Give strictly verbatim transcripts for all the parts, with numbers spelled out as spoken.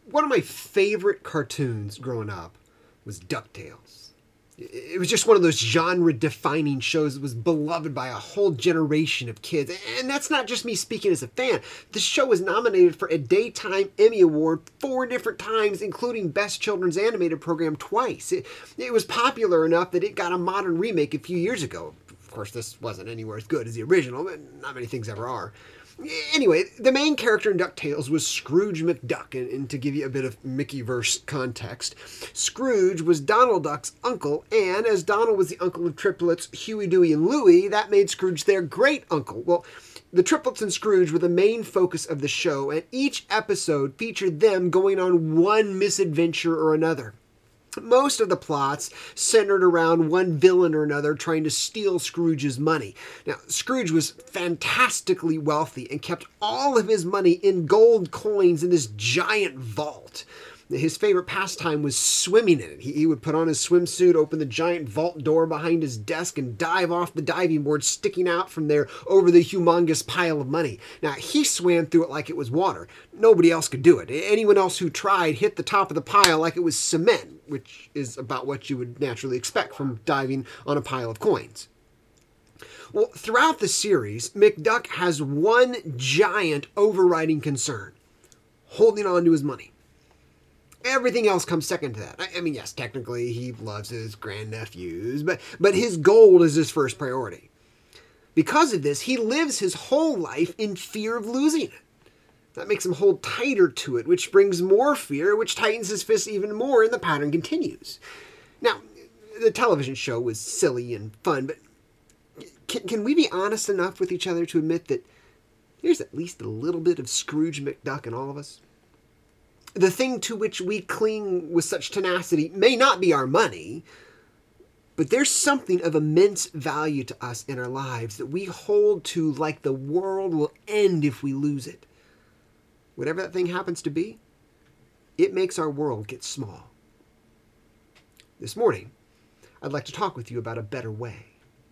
One of my favorite cartoons growing up was DuckTales. It was just one of those genre-defining shows that was beloved by a whole generation of kids. And that's not just me speaking as a fan. The show was nominated for a Daytime Emmy Award four different times, including Best Children's Animated Program twice. It, it was popular enough that it got a modern remake a few years ago. Of course, this wasn't anywhere as good as the original, but not many things ever are. Anyway, the main character in DuckTales was Scrooge McDuck, and, and to give you a bit of Mickeyverse context, Scrooge was Donald Duck's uncle, and as Donald was the uncle of triplets Huey, Dewey, and Louie, that made Scrooge their great-uncle. Well, the triplets and Scrooge were the main focus of the show, and each episode featured them going on one misadventure or another. Most of the plots centered around one villain or another trying to steal Scrooge's money. Now, Scrooge was fantastically wealthy and kept all of his money in gold coins in this giant vault. His favorite pastime was swimming in it. He, he would put on his swimsuit, open the giant vault door behind his desk, and dive off the diving board sticking out from there over the humongous pile of money. Now, he swam through it like it was water. Nobody else could do it. Anyone else who tried hit the top of the pile like it was cement, which is about what you would naturally expect from diving on a pile of coins. Well, throughout the series, McDuck has one giant overriding concern: holding on to his money. Everything else comes second to that. I, I mean, yes, technically he loves his grandnephews, but, but his gold is his first priority. Because of this, he lives his whole life in fear of losing it. That makes him hold tighter to it, which brings more fear, which tightens his fist even more, and the pattern continues. Now, the television show was silly and fun, but can, can we be honest enough with each other to admit that there's at least a little bit of Scrooge McDuck in all of us? The thing to which we cling with such tenacity may not be our money, but there's something of immense value to us in our lives that we hold to like the world will end if we lose it. Whatever that thing happens to be, it makes our world get small. This morning, I'd like to talk with you about a better way.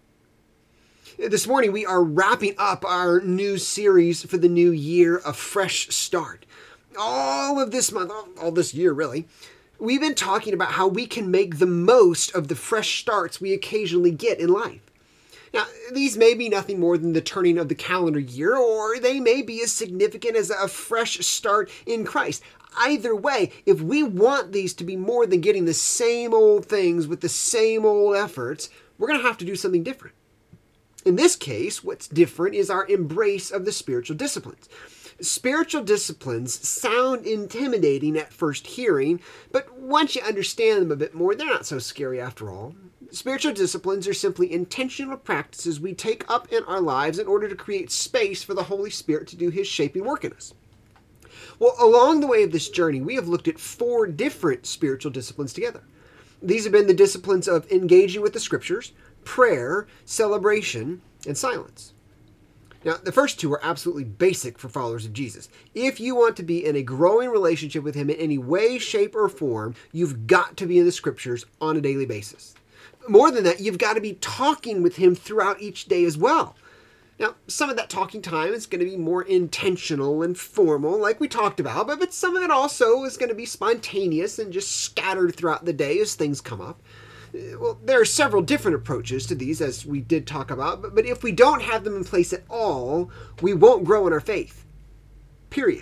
This morning, we are wrapping up our new series for the new year, A Fresh Start. All of this month, all this year really, we've been talking about how we can make the most of the fresh starts we occasionally get in life. Now, these may be nothing more than the turning of the calendar year, or they may be as significant as a fresh start in Christ. Either way, if we want these to be more than getting the same old things with the same old efforts, we're going to have to do something different. In this case, what's different is our embrace of the spiritual disciplines. Spiritual disciplines sound intimidating at first hearing, but once you understand them a bit more, they're not so scary after all. Spiritual disciplines are simply intentional practices we take up in our lives in order to create space for the Holy Spirit to do His shaping work in us. Well, along the way of this journey, we have looked at four different spiritual disciplines together. These have been the disciplines of engaging with the Scriptures, prayer, celebration, and silence. Now, the first two are absolutely basic for followers of Jesus. If you want to be in a growing relationship with Him in any way, shape, or form, you've got to be in the Scriptures on a daily basis. More than that, you've got to be talking with Him throughout each day as well. Now, some of that talking time is going to be more intentional and formal, like we talked about, but, but some of it also is going to be spontaneous and just scattered throughout the day as things come up. Well, there are several different approaches to these, as we did talk about, but, but if we don't have them in place at all, we won't grow in our faith. Period.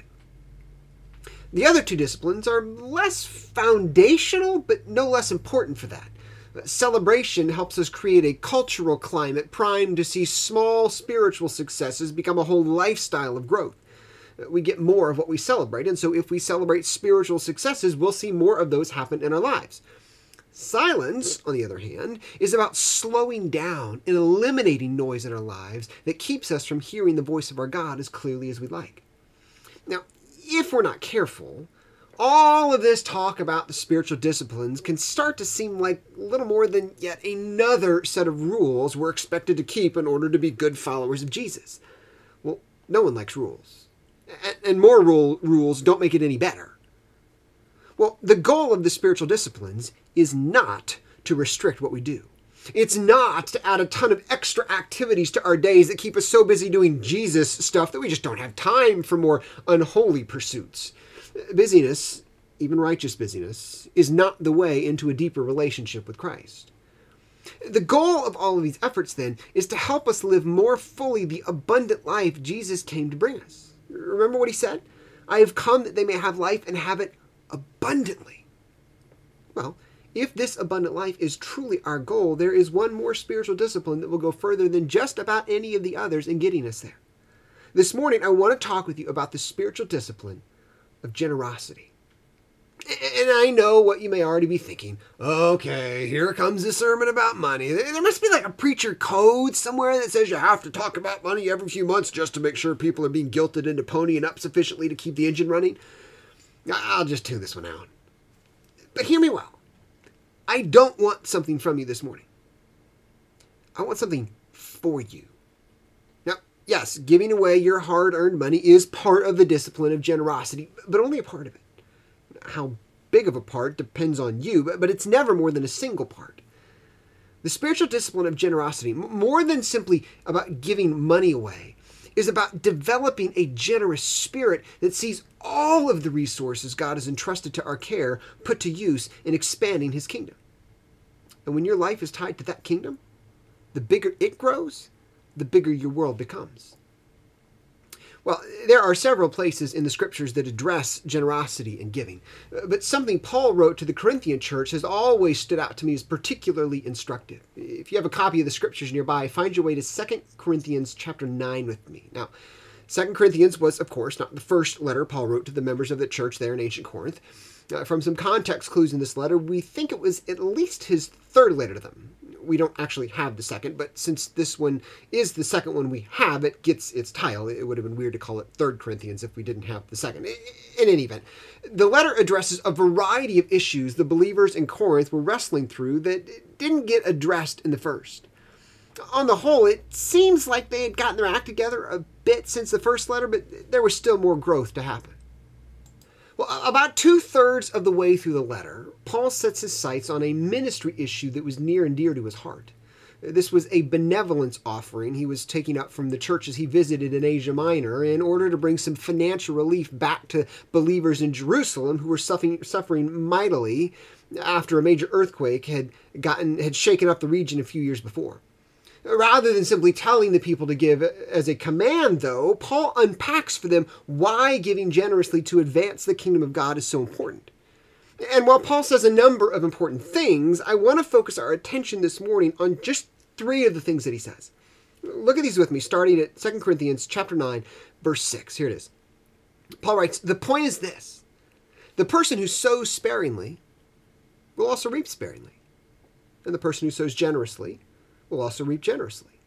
The other two disciplines are less foundational, but no less important for that. Celebration helps us create a cultural climate primed to see small spiritual successes become a whole lifestyle of growth. We get more of what we celebrate, and so if we celebrate spiritual successes, we'll see more of those happen in our lives. Silence, on the other hand, is about slowing down and eliminating noise in our lives that keeps us from hearing the voice of our God as clearly as we'd like. Now, if we're not careful, all of this talk about the spiritual disciplines can start to seem like little more than yet another set of rules we're expected to keep in order to be good followers of Jesus. Well, no one likes rules. And more rule, rules don't make it any better. Well, the goal of the spiritual disciplines is not to restrict what we do. It's not to add a ton of extra activities to our days that keep us so busy doing Jesus stuff that we just don't have time for more unholy pursuits. Busyness even righteous busyness, is not the way into a deeper relationship with Christ. The goal of all of these efforts, then, is to help us live more fully the abundant life Jesus came to bring us. Remember what he said? I have come that they may have life and have it abundantly. Well, if this abundant life is truly our goal, there is one more spiritual discipline that will go further than just about any of the others in getting us there. This morning, I want to talk with you about the spiritual discipline of generosity. And I know what you may already be thinking. Okay, here comes a sermon about money. There must be like a preacher code somewhere that says you have to talk about money every few months just to make sure people are being guilted into ponying up sufficiently to keep the engine running. I'll just tune this one out. But hear me well. I don't want something from you this morning. I want something for you. Now, yes, giving away your hard-earned money is part of the discipline of generosity, but only a part of it. How big of a part depends on you, but, but it's never more than a single part. The spiritual discipline of generosity, more than simply about giving money away, is about developing a generous spirit that sees all of the resources God has entrusted to our care put to use in expanding his kingdom. And when your life is tied to that kingdom, the bigger it grows, the bigger your world becomes. Well, there are several places in the scriptures that address generosity and giving, but something Paul wrote to the Corinthian church has always stood out to me as particularly instructive. If you have a copy of the scriptures nearby, find your way to Second Corinthians chapter nine with me. Now, Second Corinthians was, of course, not the first letter Paul wrote to the members of the church there in ancient Corinth. Uh, from some context clues in this letter, we think it was at least his third letter to them. We don't actually have the second, but since this one is the second one we have, it gets its title. It would have been weird to call it Third Corinthians if we didn't have the second. In any event, the letter addresses a variety of issues the believers in Corinth were wrestling through that didn't get addressed in the first. On the whole, it seems like they had gotten their act together a bit since the first letter, but there was still more growth to happen. Well, about two-thirds of the way through the letter, Paul sets his sights on a ministry issue that was near and dear to his heart. This was a benevolence offering he was taking up from the churches he visited in Asia Minor in order to bring some financial relief back to believers in Jerusalem who were suffering, suffering mightily after a major earthquake had gotten had shaken up the region a few years before. Rather than simply telling the people to give as a command, though, Paul unpacks for them why giving generously to advance the kingdom of God is so important. And while Paul says a number of important things, I want to focus our attention this morning on just three of the things that he says. Look at these with me, starting at Second Corinthians chapter nine, verse six. Here it is. Paul writes, "The point is this: the person who sows sparingly will also reap sparingly, and the person who sows generously will also reap generously.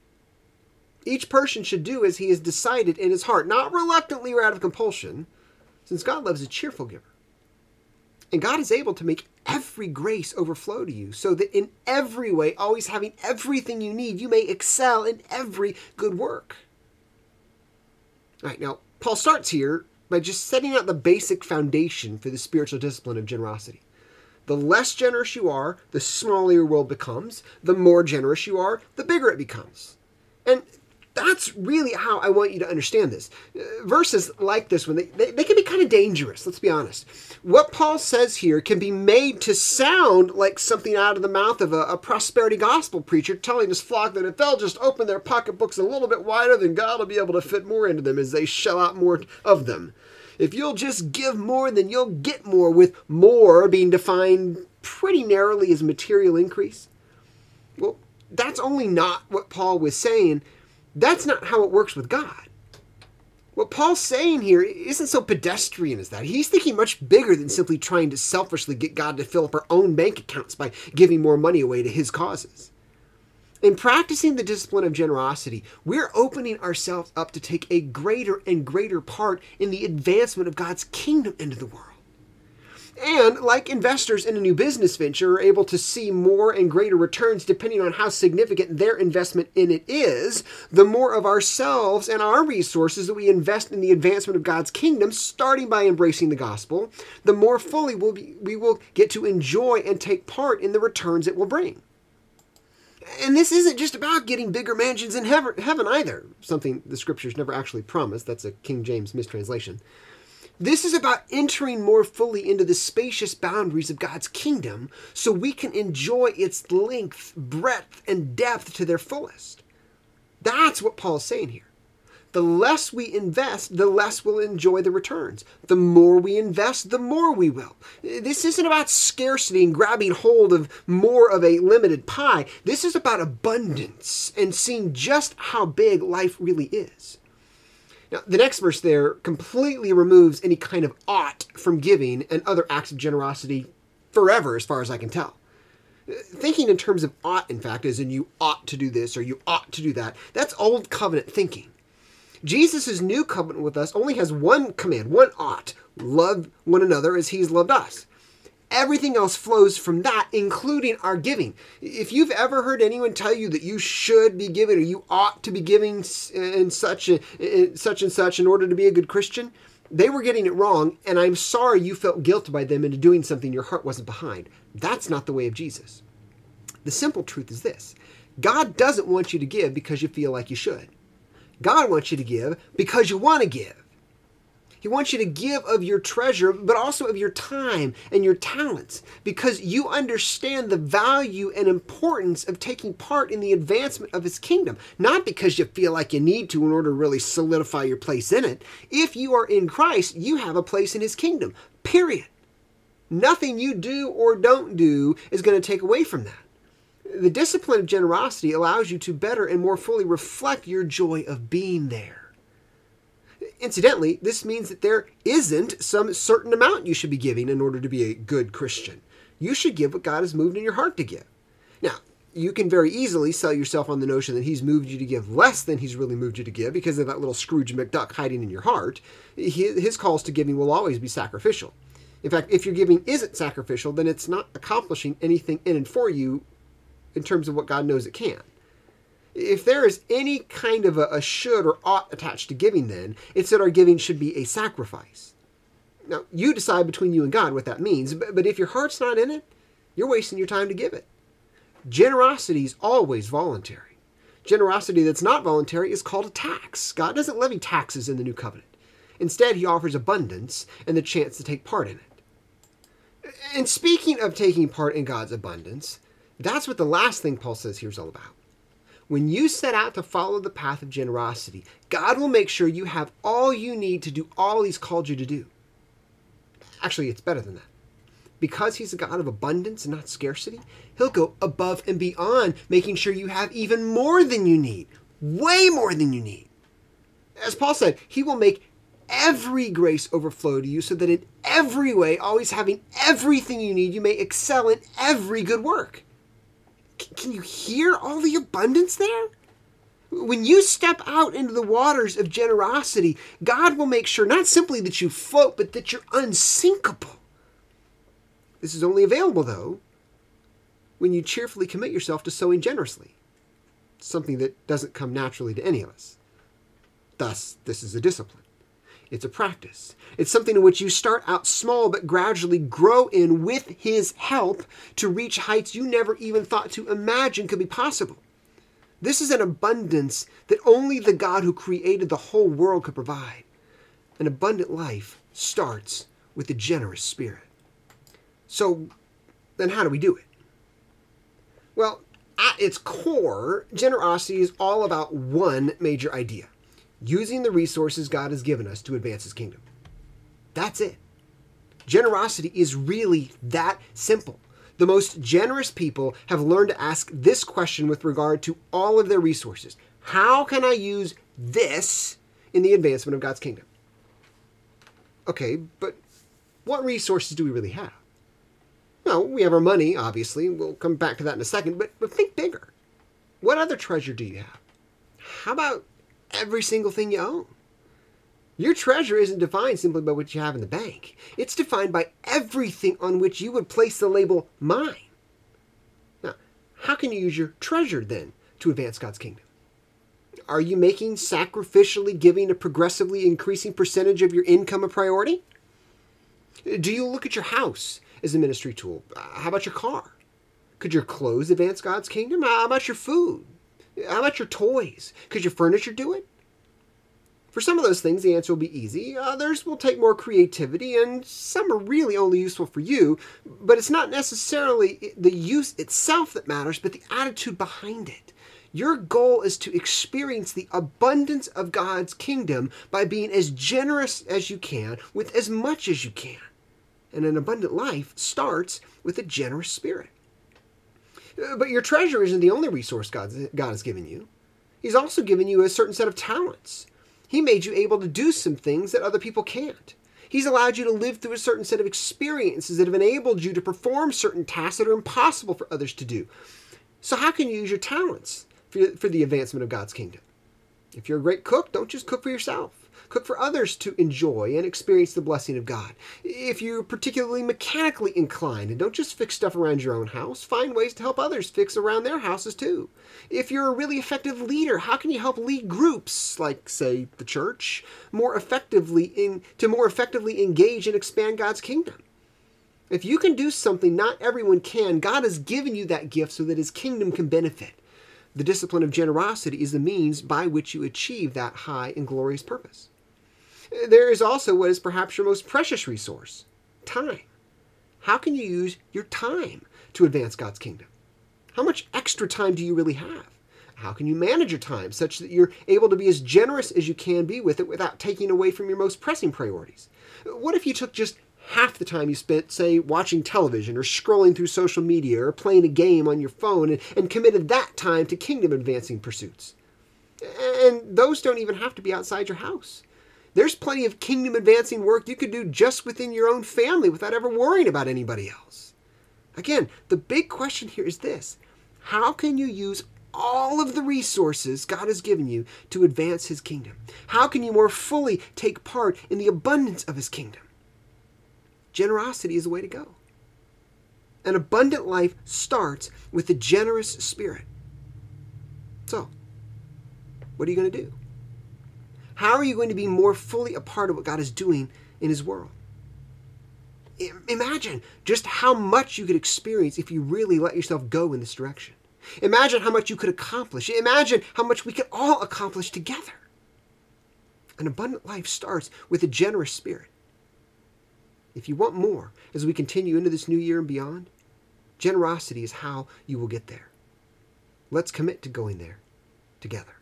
Each person should do as he has decided in his heart, not reluctantly or out of compulsion, since God loves a cheerful giver. And God is able to make every grace overflow to you, so that in every way, always having everything you need, you may excel in every good work." All right, now, Paul starts here by just setting out the basic foundation for the spiritual discipline of generosity. The less generous you are, the smaller your world becomes. The more generous you are, the bigger it becomes. And that's really how I want you to understand this. Uh, verses like this one, they, they, they can be kind of dangerous, let's be honest. What Paul says here can be made to sound like something out of the mouth of a, a prosperity gospel preacher telling his flock that if they'll just open their pocketbooks a little bit wider, then God will be able to fit more into them as they shell out more of them. If you'll just give more, then you'll get more, with more being defined pretty narrowly as material increase. Well, that's only not what Paul was saying. That's not how it works with God. What Paul's saying here isn't so pedestrian as that. He's thinking much bigger than simply trying to selfishly get God to fill up our own bank accounts by giving more money away to his causes. In practicing the discipline of generosity, we're opening ourselves up to take a greater and greater part in the advancement of God's kingdom into the world. And like investors in a new business venture are able to see more and greater returns depending on how significant their investment in it is, the more of ourselves and our resources that we invest in the advancement of God's kingdom, starting by embracing the gospel, the more fully we'll be, we will get to enjoy and take part in the returns it will bring. And this isn't just about getting bigger mansions in heaven either, something the scriptures never actually promised. That's a King James mistranslation. This is about entering more fully into the spacious boundaries of God's kingdom so we can enjoy its length, breadth, and depth to their fullest. That's what Paul's saying here. The less we invest, the less we'll enjoy the returns. The more we invest, the more we will. This isn't about scarcity and grabbing hold of more of a limited pie. This is about abundance and seeing just how big life really is. Now, the next verse there completely removes any kind of ought from giving and other acts of generosity forever, as far as I can tell. Thinking in terms of ought, in fact, as in you ought to do this or you ought to do that, that's old covenant thinking. Jesus' new covenant with us only has one command, one ought: love one another as he's loved us. Everything else flows from that, including our giving. If you've ever heard anyone tell you that you should be giving or you ought to be giving in such, a, in such and such in order to be a good Christian, they were getting it wrong, and I'm sorry you felt guilted by them into doing something your heart wasn't behind. That's not the way of Jesus. The simple truth is this: God doesn't want you to give because you feel like you should. God wants you to give because you want to give. He wants you to give of your treasure, but also of your time and your talents, because you understand the value and importance of taking part in the advancement of his kingdom, not because you feel like you need to in order to really solidify your place in it. If you are in Christ, you have a place in his kingdom, period. Nothing you do or don't do is going to take away from that. The discipline of generosity allows you to better and more fully reflect your joy of being there. Incidentally, this means that there isn't some certain amount you should be giving in order to be a good Christian. You should give what God has moved in your heart to give. Now, you can very easily sell yourself on the notion that he's moved you to give less than he's really moved you to give because of that little Scrooge McDuck hiding in your heart. His calls to giving will always be sacrificial. In fact, if your giving isn't sacrificial, then it's not accomplishing anything in and for you in terms of what God knows it can. If there is any kind of a, a should or ought attached to giving, then it's that our giving should be a sacrifice. Now, you decide between you and God what that means, but, but if your heart's not in it, you're wasting your time to give it. Generosity is always voluntary. Generosity that's not voluntary is called a tax. God doesn't levy taxes in the new covenant. Instead, he offers abundance and the chance to take part in it. And speaking of taking part in God's abundance, that's what the last thing Paul says here is all about. When you set out to follow the path of generosity, God will make sure you have all you need to do all he's called you to do. Actually, it's better than that. Because he's a God of abundance and not scarcity, he'll go above and beyond, making sure you have even more than you need. Way more than you need. As Paul said, he will make every grace overflow to you so that in every way, always having everything you need, you may excel in every good work. Can you hear all the abundance there? When you step out into the waters of generosity, God will make sure not simply that you float, but that you're unsinkable. This is only available, though, when you cheerfully commit yourself to sowing generously, something that doesn't come naturally to any of us. Thus, this is a discipline. It's a practice. It's something in which you start out small but gradually grow in with his help to reach heights you never even thought to imagine could be possible. This is an abundance that only the God who created the whole world could provide. An abundant life starts with a generous spirit. So, then how do we do it? Well, at its core, generosity is all about one major idea: using the resources God has given us to advance his kingdom. That's it. Generosity is really that simple. The most generous people have learned to ask this question with regard to all of their resources. How can I use this in the advancement of God's kingdom? Okay, but what resources do we really have? Well, we have our money, obviously. We'll come back to that in a second, but, but think bigger. What other treasure do you have? How about every single thing you own? Your treasure isn't defined simply by what you have in the bank. It's defined by everything on which you would place the label mine. Now, how can you use your treasure then to advance God's kingdom? Are you making sacrificially giving a progressively increasing percentage of your income a priority? Do you look at your house as a ministry tool? How about your car? Could your clothes advance God's kingdom? How about your food? How about your toys? Could your furniture do it? For some of those things, the answer will be easy. Others will take more creativity, and some are really only useful for you. But it's not necessarily the use itself that matters, but the attitude behind it. Your goal is to experience the abundance of God's kingdom by being as generous as you can with as much as you can. And an abundant life starts with a generous spirit. But your treasure isn't the only resource God, God has given you. He's also given you a certain set of talents. He made you able to do some things that other people can't. He's allowed you to live through a certain set of experiences that have enabled you to perform certain tasks that are impossible for others to do. So how can you use your talents for, for the advancement of God's kingdom? If you're a great cook, don't just cook for yourself. Cook for others to enjoy and experience the blessing of God. If you're particularly mechanically inclined, and don't just fix stuff around your own house, find ways to help others fix around their houses too. If you're a really effective leader, how can you help lead groups, like, say, the church, more effectively in, to more effectively engage and expand God's kingdom? If you can do something not everyone can, God has given you that gift so that His kingdom can benefit. The discipline of generosity is the means by which you achieve that high and glorious purpose. There is also what is perhaps your most precious resource, time. How can you use your time to advance God's kingdom? How much extra time do you really have? How can you manage your time such that you're able to be as generous as you can be with it without taking away from your most pressing priorities? What if you took just half the time you spent, say, watching television or scrolling through social media or playing a game on your phone and, and committed that time to kingdom-advancing pursuits? And those don't even have to be outside your house. There's plenty of kingdom-advancing work you could do just within your own family without ever worrying about anybody else. Again, the big question here is this: how can you use all of the resources God has given you to advance His kingdom? How can you more fully take part in the abundance of His kingdom? Generosity is the way to go. An abundant life starts with a generous spirit. So, what are you going to do? How are you going to be more fully a part of what God is doing in His world? Imagine just how much you could experience if you really let yourself go in this direction. Imagine how much you could accomplish. Imagine how much we could all accomplish together. An abundant life starts with a generous spirit. If you want more as we continue into this new year and beyond, generosity is how you will get there. Let's commit to going there together.